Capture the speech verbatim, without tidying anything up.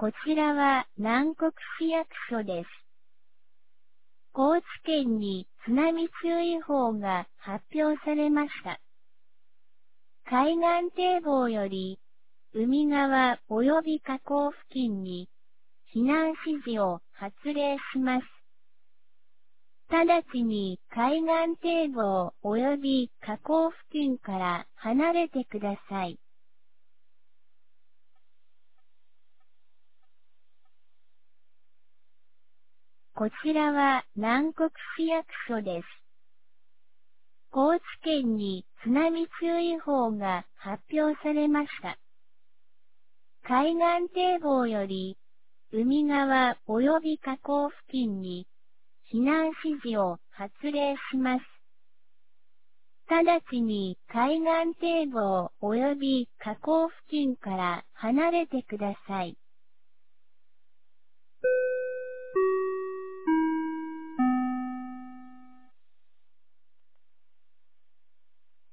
こちらは南国市役所です。高知県に津波注意報が発表されました。海岸堤防より海側及び河口付近に避難指示を発令します。直ちに海岸堤防及び河口付近から離れてください。こちらは南国市役所です。高知県に津波注意報が発表されました。海岸堤防より海側及び河口付近に避難指示を発令します。直ちに海岸堤防及び河口付近から離れてください。